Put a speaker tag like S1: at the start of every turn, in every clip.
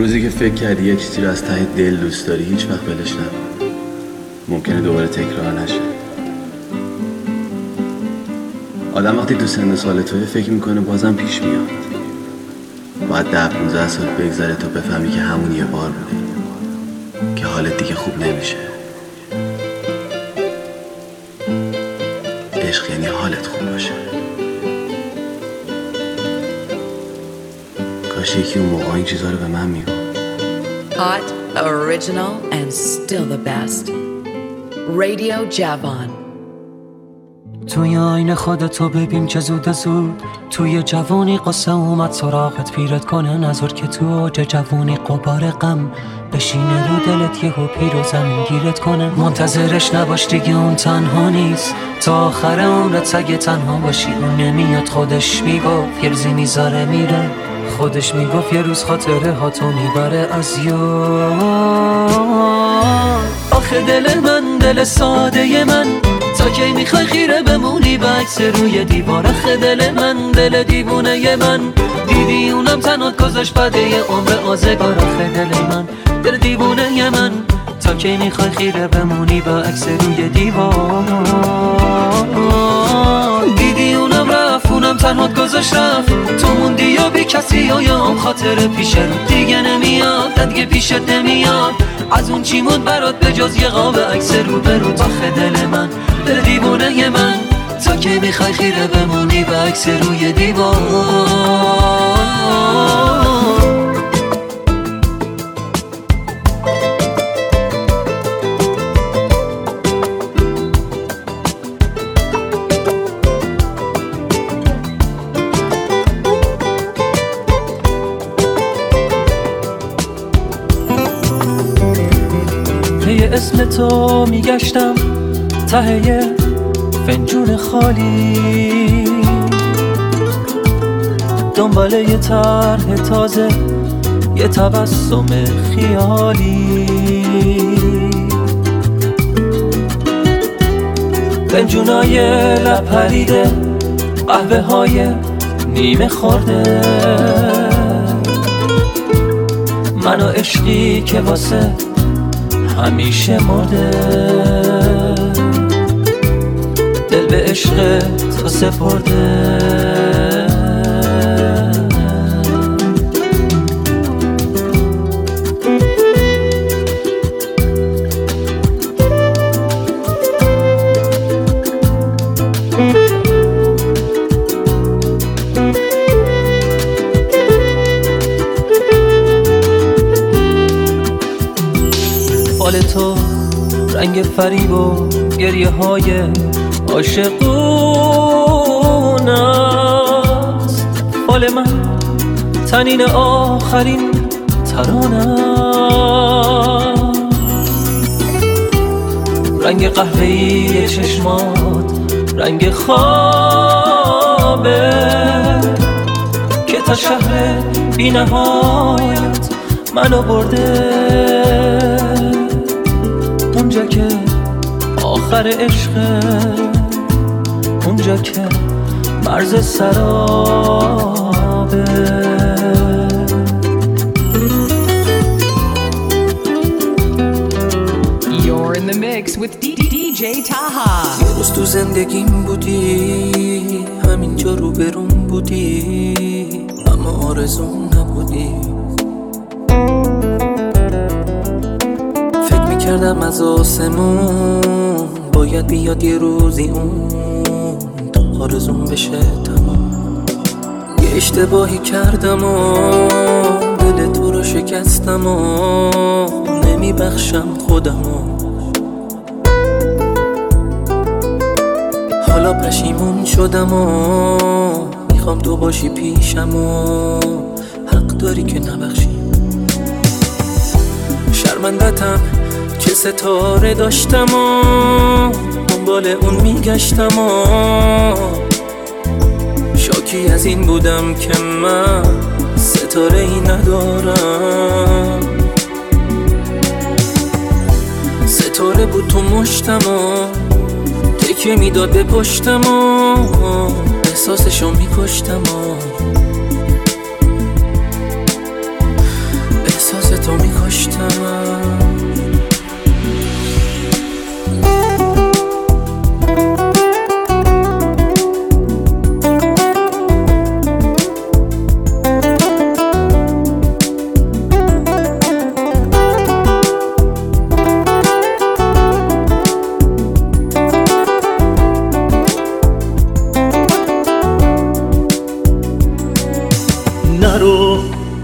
S1: روزی که فکر کردی یه چیزی رو از ته دل دوست داری هیچ وقت ولش نکن. ممکنه دوباره تکرار نشه. آدم وقتی تو سن سال توی فکر میکنه بازم پیش میاد. باید 10-15 سال بگذره تا بفهمی که همون یه بار بوده، که حالت دیگه خوب نمیشه. عشق یعنی حالت خوب باشه. کاش یکی اون موقع این چیزها رو به من میگفت.
S2: Hot, original and still the best. Radio Javon.
S3: توی آینه خودتو ببین که زود توی جوانی قصه اومد سراغت پیرت کنه نظر که تو اوج جوانی قبار غم بشینه رو دلت یهو پیر و زمین گیرت کنه. منتظرش نباش دیگه اون تنها نیست، تا آخر عمرت سگه تنها باشی. اون نمیاد خودش میگفت یه روزی میذاره میره، خودش میگفت یه روز خاطره ها تو میبره از یاد. آخه دل من دل ساده من، تا کی میخوای خیره بمونی به عکس روی دیوار؟ آخه دل من دل دیوونه من، دیدی اونم تنات گذاشت بعد یه عمر آزگار. آخه دل من دل دیوونه من، تا کی میخوای خیره بمونی به عکس روی دیوار؟ دیدی اونم رفت اونم تنات گذاشت رفت، تو موندی یا بی کسی و یا هم خاطر پیش رو دیگه نمیاد دیگه پیشت نمیاد. از اون چی موند برات به جز یه قاب عکس رو برو؟ آخه دل من دل دیوونه من، تا کی میخوای خیره بمونی به عکس روی دیوار؟ اسم تو میگشتم ته یه فنجون خالی، دنبال یه طرح تازه یه تبسم خیالی. فنجونای لب پریده، قهوه های نیمه خورده، من و عشقی که واسه همیشه مرده. دل به عشق تو سپرده، فال تو رنگ فریب و گریه های عاشقون است، فال من تنین آخرین ترانه، رنگ قهوه‌ای چشمات رنگ خوابه که تا شهر بی نهایت منو برده. اونجا که آخر عشقه، اونجا که مرز سرابه.
S2: You're in the mix with DJ Taha.
S4: یه روز تو زندگیم بودی، همینجا رو برون بودی، اما آرزوم نبودی. کردم از آسمون باید بیاد یه روزی اون تا آرزون بشه تمام. یه اشتباهی کردم و دل تو رو شکستم و نمیبخشم خودم و حالا پشیمون شدم و میخوام تو باشی پیشم و حق داری که نبخشیم. شرمندتم که ستاره داشتم و دنبال اون میگشتم و شاکی از این بودم که من ستاره ای ندارم. ستاره بود تو مشتم و تکیه میداد به پشتم و احساسشو میکشتم و
S5: نرو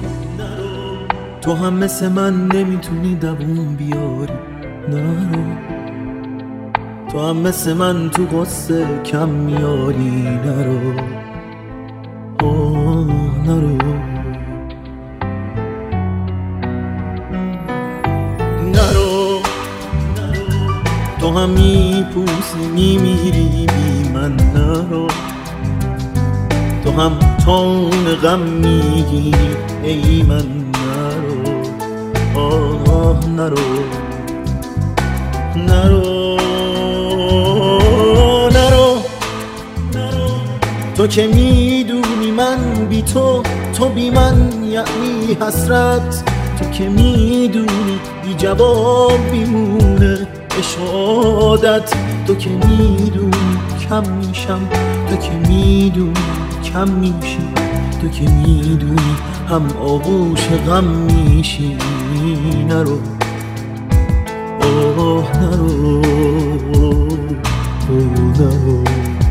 S5: تو هم مثل من نمیتونی دووم بیاری. نرو تو هم مثل من تو غصه کم میاری. نرو نرو نرو تو هم میپوسی میمیری بی من. نرو تو هم تون غم میگیری ای من. نرو نرو نرو تو که میدونی من بی تو بی من یعنی حسرت. تو که میدونی بی جواب بیمونه اشادت. تو که میدونی کم میشم، تو که میدونی کم میشی، تو که میدونی هم آغوش غم میشی. نرو نرو نرو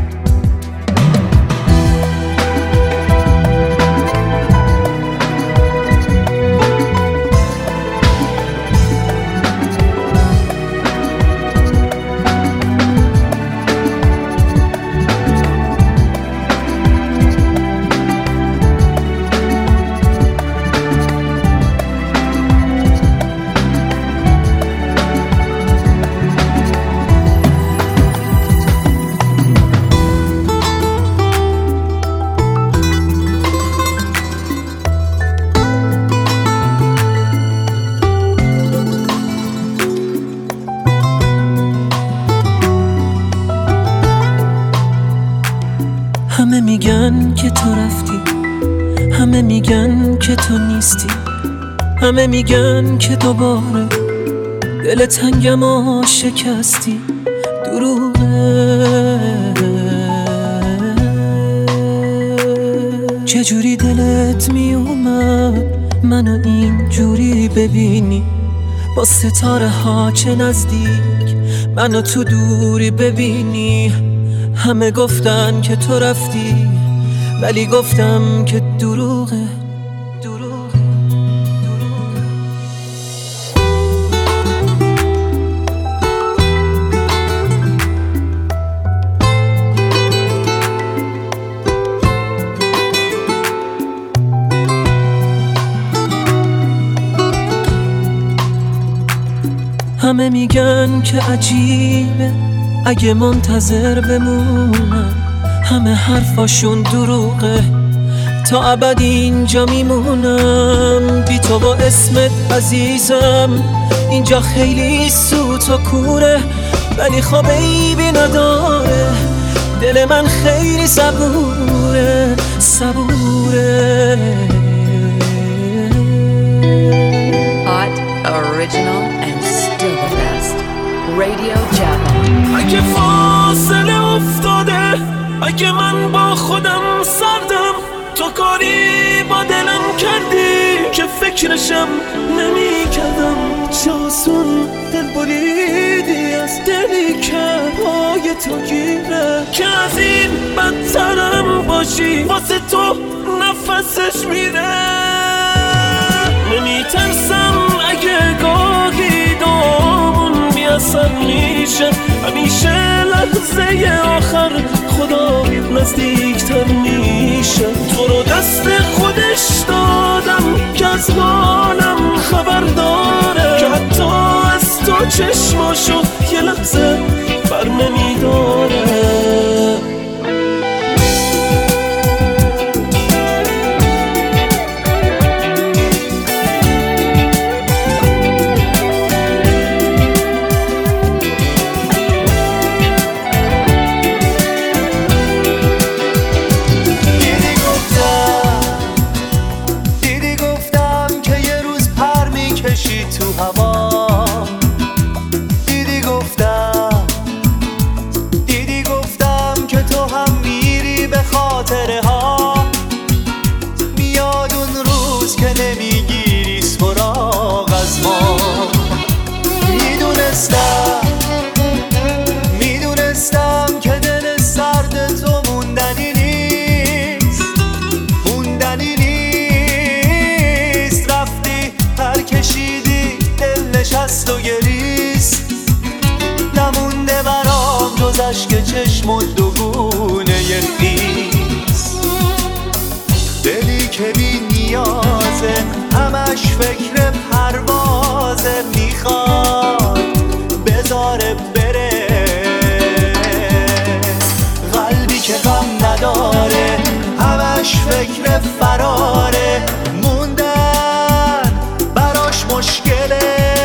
S4: همه میگن که تو رفتی، همه میگن که تو نیستی، همه میگن که دوباره دل تنگم و شکستی. دروغه چجوری دلت میومد منو اینجوری ببینی؟ با ستاره ها چه نزدیک منو تو دوری ببینی. همه گفتن که تو رفتی ولی گفتم که دروغه. همه میگن که عجیبه اگه منتظر بمونم، همه حرفاشون دروغه، تا ابد اینجا میمونم بی تو با اسمت عزیزم. اینجا خیلی سوت و کوره ولی خب عیبی نداره، دل من خیلی صبوره.
S2: Hot, original, and still the best. Radio Java.
S5: اگه فاصله افتاده، اگه من با خودم سردم، تو کاری با دلم کردی که فکرشم نمی کردم. چاسون دل بریدی از دلی که پای تو گیره، که از این بدترم باشی واسه تو نفسش میره. نمی ترسم اگه گاهی دامون بیاسم میشه، همیشه لحظه آخر خدا نزدیکتر میشه. تو رو دست خودش دادم که از حالم خبر داره، که حتی از تو چشماشو یه لحظه بر نمیداره.
S6: تو هوا دیدی گفتم که بی نیازه، همش فکر پروازه، میخواد بذاره بره. قلبی که غم نداره، همش فکر فراره، موندن براش مشکله.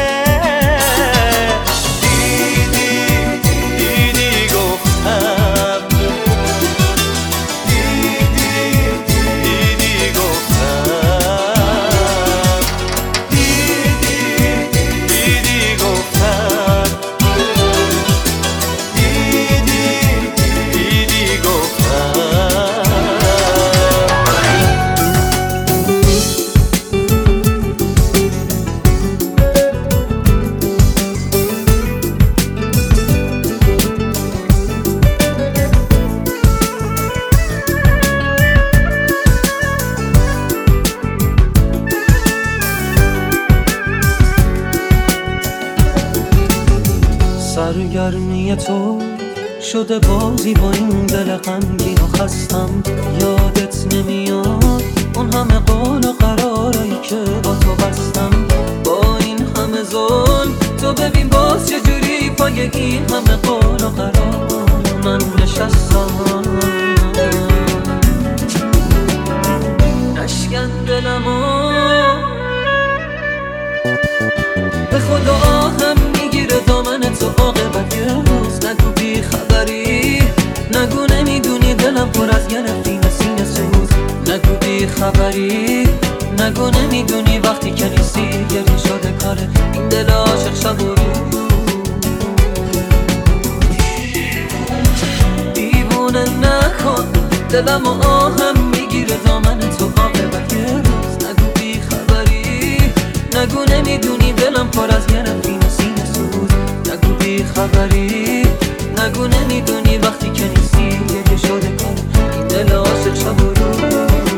S3: سرگرمی تو شده بازی با این دل غمگین و خستم. یادت نمیاد اون همه قول و قرارایی که با تو بستم. با این همه ظلم تو ببین باز چجوری پای این همه قول و قرار من نشستم. نشکن دلمو به خدا آهم میگیره دامن تو عاقبت یه روز. نگو بی خبری، نگو نمیدونی دلم پر از گرفتین سینه سوز. نگو بی خبری، نگو نمیدونی وقتی که نیستی گریه شده کاره این دل عاشق شب و روز. دیوونه نکن دلم و آهم میگیره دامن تو عاقبت یه روز. نگو بی خبری، نگو نمیدونی دلم پر از گرفتین سینه سوز. نگو بی خبری، نگو نمیدونی وقتی که نیستی گریه شده کار این دل عاشق شب و روز.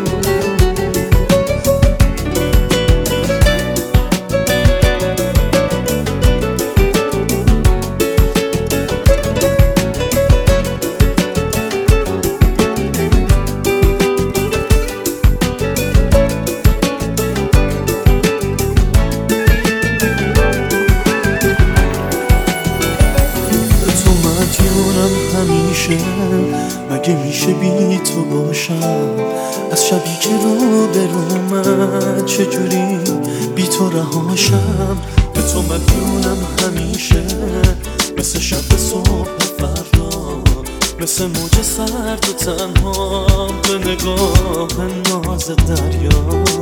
S6: مگه میشه بی تو باشم؟ از شبی که رو به رو من چجوری بی تو رهاشم؟ به تو مدیونم همیشه، مثل شب صبح فردا، مثل موج سرد و تنها به نگاه ناز دریا.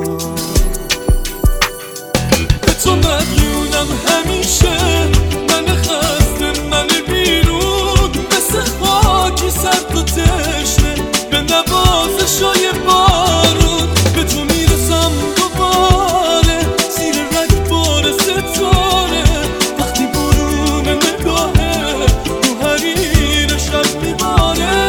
S6: به تو مدیونم همیشه، من خسته من بیرون، مثل خاکی سرد و تشنه به نوازشای بارون. به تو میرسم دوباره زیر رگبار ستاره، وقتی برون نگاهه رو حریر شب میباره.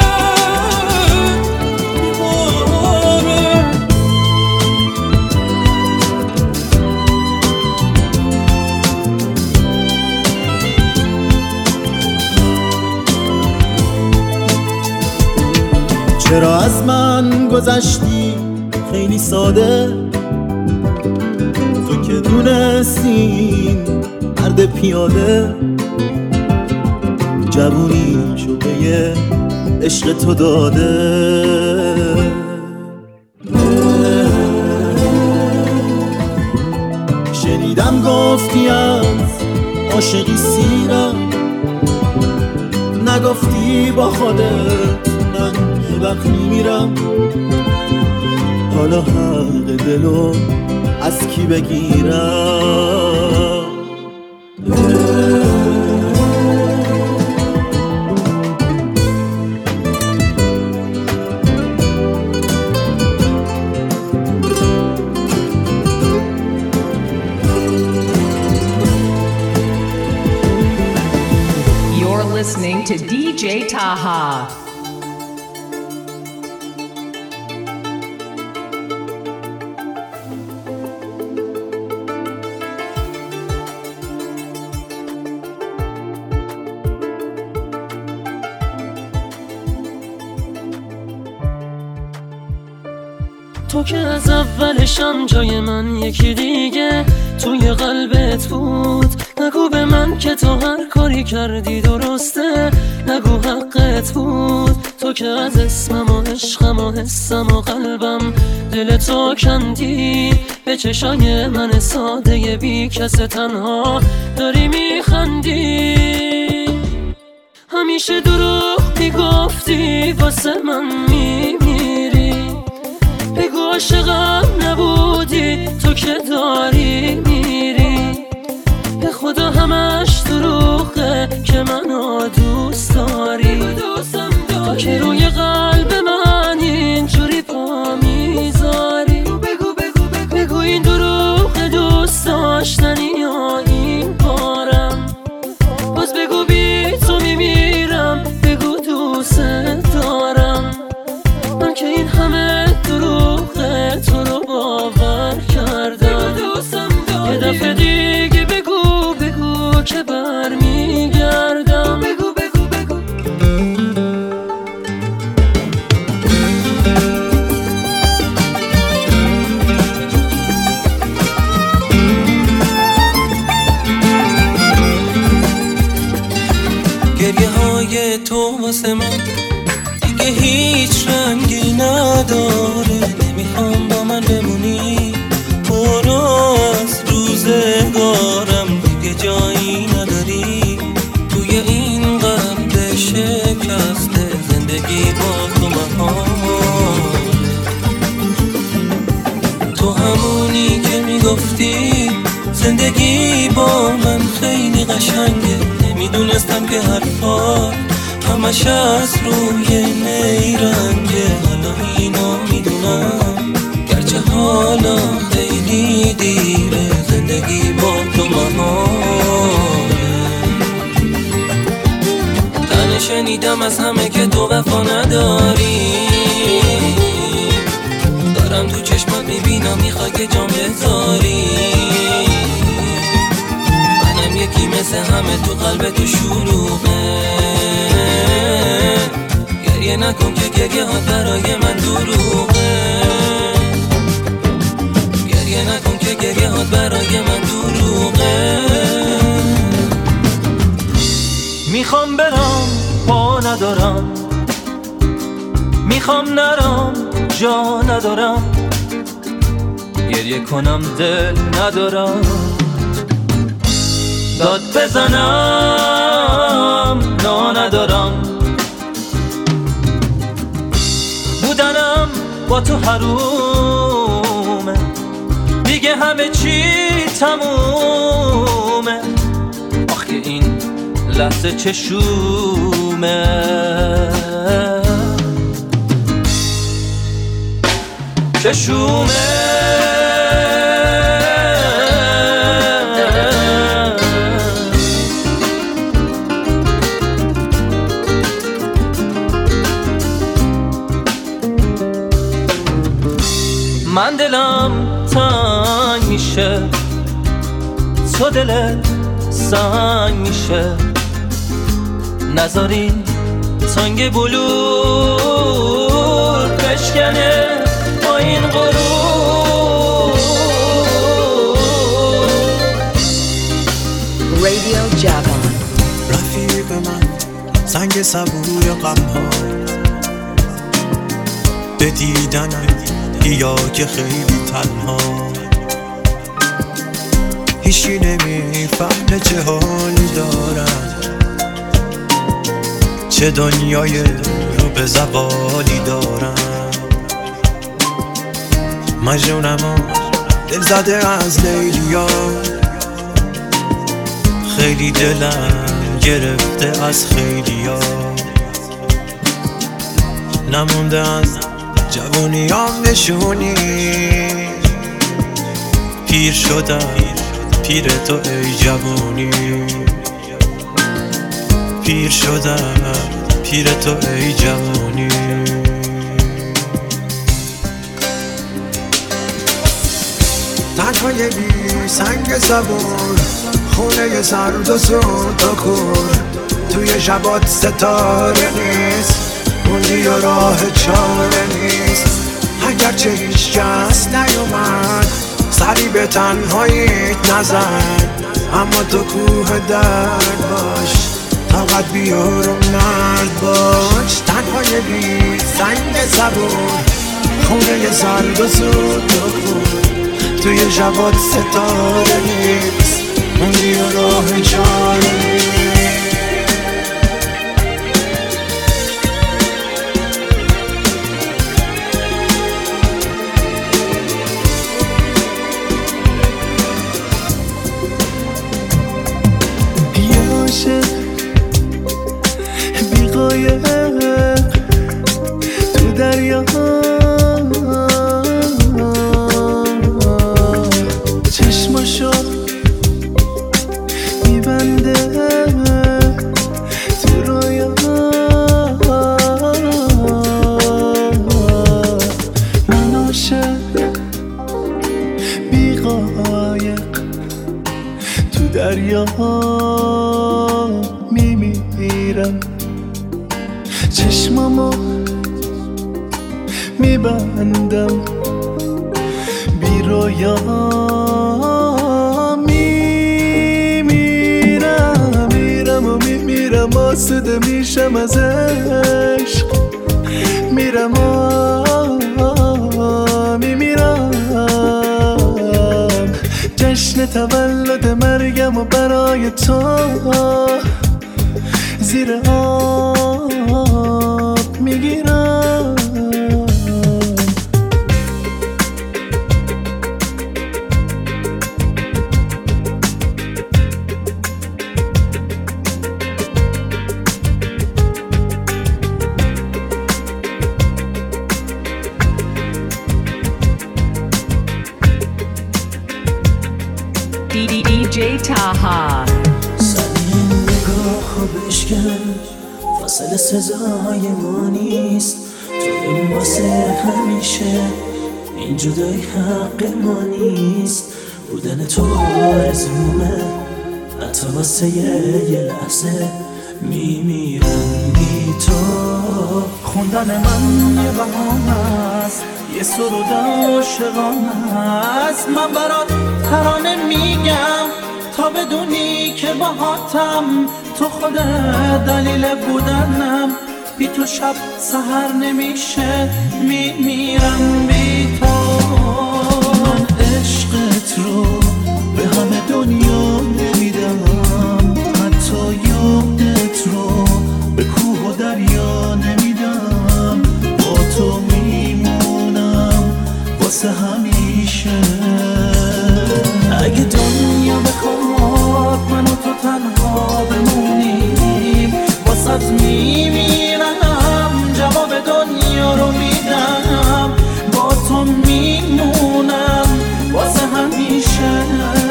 S6: چرا از من گذشتی خیلی ساده؟ تو که دونستی مرد پیاده، جوونی شده عشق تو داده. شنیدم گفتی از عاشقی سیرم، نگفتی با خودت من یه وقت میمیرم. حالا حق دلو از کی بگیرم؟
S2: You're listening to DJ Taha.
S3: تو که از اولشم جای من یکی دیگه توی قلبت بود. نگو به من که تو هر کاری کردی درسته، نگو حقت بود. تو که از اسمم و عشقم و حسم و قلبم دل تو کندی. به چشای من ساده بی کس تنها داری میخندی. همیشه دروغ میگفتی واسه من میمیری. بگو عاشقم نبودی تو که داری میری. به خدا همش دروغه که منو دوست داری. تو که روی قلب من اینجوری پا میذاری. بگو این دروغ دوست داشتنی یا این بارم. باز بگو بی تو میمیرم. بگو دوست دارم. من که این همه دروغه تو رو باور کردم. یه دفعه دیگه بگو که برمیگردم. بگو
S4: گریه های تو واسه من دیگه هیچ رنگی نداره. نمیخوام با من بمونی، برو از روزگارم دیگه جایی نداری. توی این قلب شکسته زندگی با تو محاله. تو همونی که میگفتی زندگی با من خیلی قشنگه. نمیدونستم که حرفات همش از روی نیرنگه. حالا اینو میدونم گرچه حالا خیلی دیره. زندگی با تو محاله. تنه شنیدم از همه که تو وفا نداری. دارم تو چشمات میبینم میخوای که جام بذاری. منم یکی مثل همه تو قلب تو شلوغه. گریه نکن که گریه ها برای من دروغه. گریه نکن که گریه ها برای من دروغه.
S5: میخوام برم پا ندارم، میخوام نرم جا ندارم. گریه کنم دل ندارم، داد بزنم نا ندارم. بودنم با تو حرومه، دیگه همه چی تمومه. آخ که این لحظه چشومه. چشومه من دلم تنگ میشه، تو دلت سنگ میشه. نذاری تنگ بلور بشکنه با این غرور.
S2: Radio Javan.
S6: رفیق من سنگ صبوی غم‌ها به دیدنت یا که خیلی تنها. هیچی نمیفهمه چه حالی دارم، چه دنیای رو به زوالی دارم. مجنونم و دل زده از لیلیا، خیلی دلم گرفته از خیلیا. نمونده از جوونیام نشونی، پیر شدم پیر تو ای جوونی. پیر شدم پیر تو ای جوونی. تنهای بی سنگ زبون، خونه سرد و سوت و کور. توی شبات ستاره نیست، موندی و راه چاره نیست.
S7: اگرچه هیچ کس نیومد سری به تنهاییت نزن، اما تو کوه درد باش، طاقت بیار و مرد باش. تنهای بی سنگ زبون، خونه زرد و زود بکن، توی جواد ستاره نیست، موندی و راه چاره نیست.
S6: بیقایق تو دریا، چشماشو میبنده تو رویا، من عاشق بیقایق تو دریا میمیرم، چشمامو میبندم بی رویا، میمیرم و میمیرم، آسوده میشم از عشق، میرم میمیرم، جشن تولد مرگم و برای تو زیر آب میگیرم.
S2: DJ Taha.
S3: فاصله سزای ما نیست، تو واسه همیشه این جدای حق ما نیست، بودن تو آرزومه، حتی واسه یه لحظه میمیرم بی تو. خوندن من یه بهانه است، یه سرود عاشقانه است، من برات ترانه میگم تا بدونی که باهاتم، تو خودت دلیل بودنم، بی تو شب سحر نمیشه، میمیرم بی تو. من عشقت رو به همه دنیا نمیدم، حتی یادت رو به کوه و دریا نمیدم، با تو میمونم واسه همیشه. اگه دنیا بخواد من و تو تنها بمونیم، واسه میمیرم، جواب دنیا رو میدم، با تو میمونم واسه همیشه.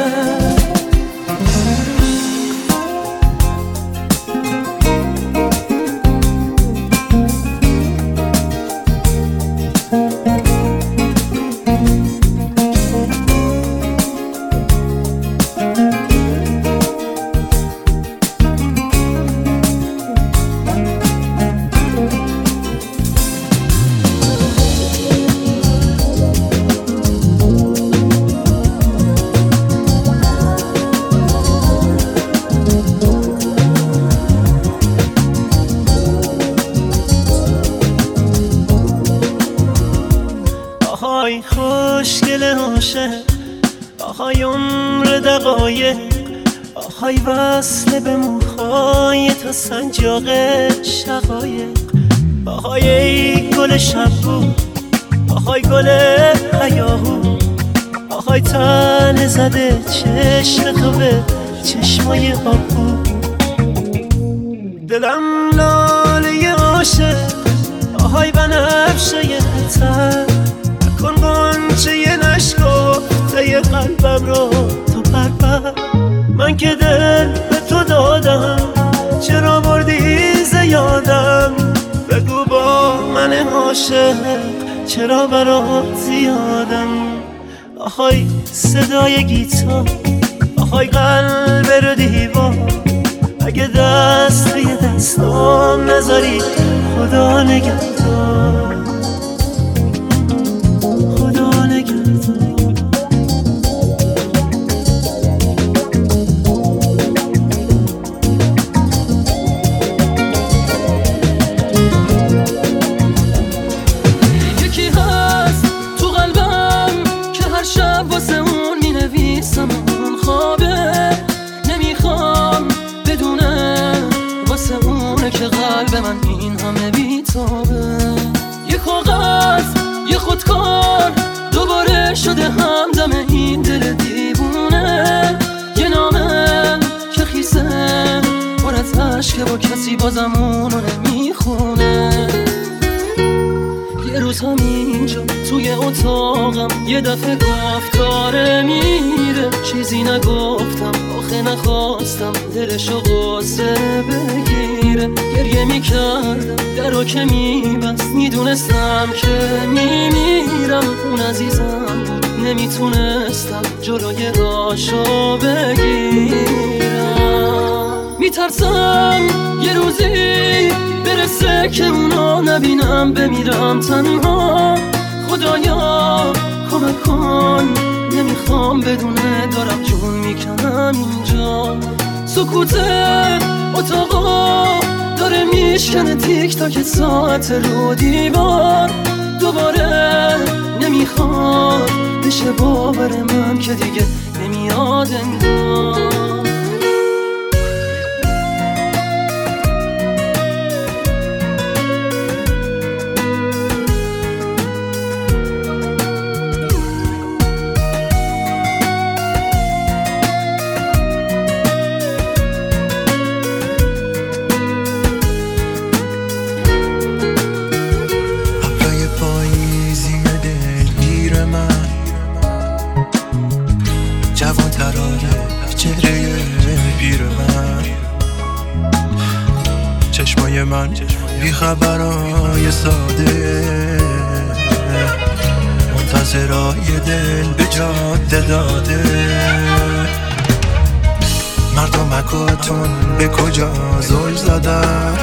S3: آهای خوشگل عاشق، آهای عمر دقایق، آهای وصل به موهای تا سنجاق شقایق، آهای ای گل شبو، آهای گل هیاهو، آهای تن زده چشم تو به چشمای آبو. دلم لاله عاشق، آهای بنفشه تر، کن غنچه نشکفته قلبم رو تو پرپر. من که دل به تو دادم، چرا بردی زیادم، بگو با من عاشق چرا برات زیادم. آهای صدای گیتار، آهای قلب رو دیوار، اگه دست توی دستام نذاری خدا نگهدار.
S4: به من این همه بیتابه؟ یه کاغذ یه خودکار دوباره شده همدم این دل دیوونه، یه نامه که خیسه پر از عشق با کسی بازم اونو نمیخونه. یه روز همینجا توی اتاقم یه دفعه گفت داره میره، چیزی نگفتم آخه نخواستم دلشو غصه بگیره. گریه میکردم درو که میبست، میدونستم که میمیرم. اون عزیزم بود نمیتونستم جلوی راشو بگیرم. میترسم یه روزی برسه که اونو نبینم، بمیرم تنها. خدایا کمک کن، نمیخوام بدونه دارم جون میکنم اینجا. سکوت اتاقا داره میشکنه تیک تاک ساعت رو دیوار. دوباره نمیخواد بشه باور من که دیگه نمیاد انگار.
S7: چشمای من بیخبرای ساده، منتظرای دل به جاده داده. مردم مکاتون به کجا زل زدن،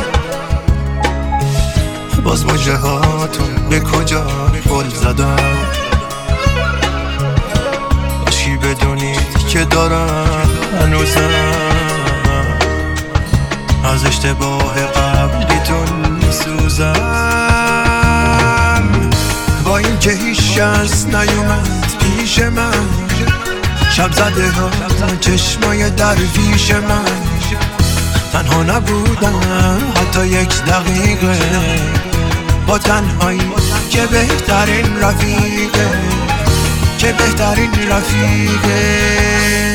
S7: باز مجه هاتون به کجا گل زدن. باشی بدونید که دارم هنوزم از اشتباه قبلیتون میسوزم. با این که هیچ کس نیومد پیش من، شب زده ها چشمای درویش من. تنها نبودم حتی یک دقیقه، با تنهایی که بهترین رفیقه، که بهترین رفیقه.